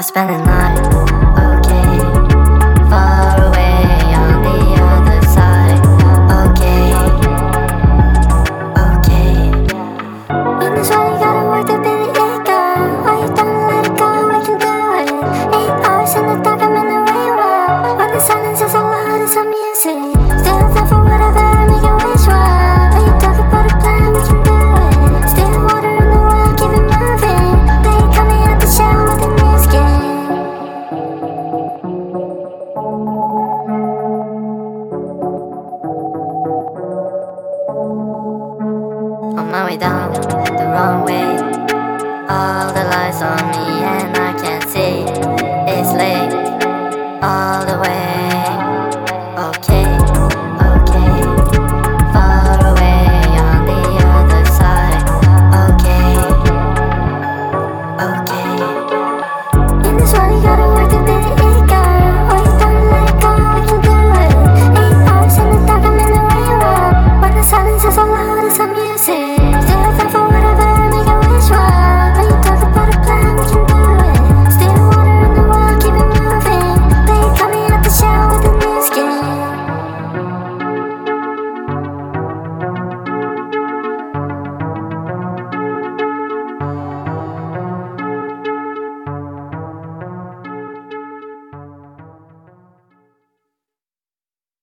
spend the night, okay. Far away on the other side, okay. Okay. In this world you gotta work to build it, girl. All you done, let it go, we can do it. 8 hours in the dark, I'm in the rain world. When the silence is so loud, it's some music. Still there for whatever, make a wish well. When you talk about a plan, we can do it. Still water in the world, keep it moving. They coming out the shell with a new skin. On my way down the wrong way, all the lights on me and I can't see. It's late. All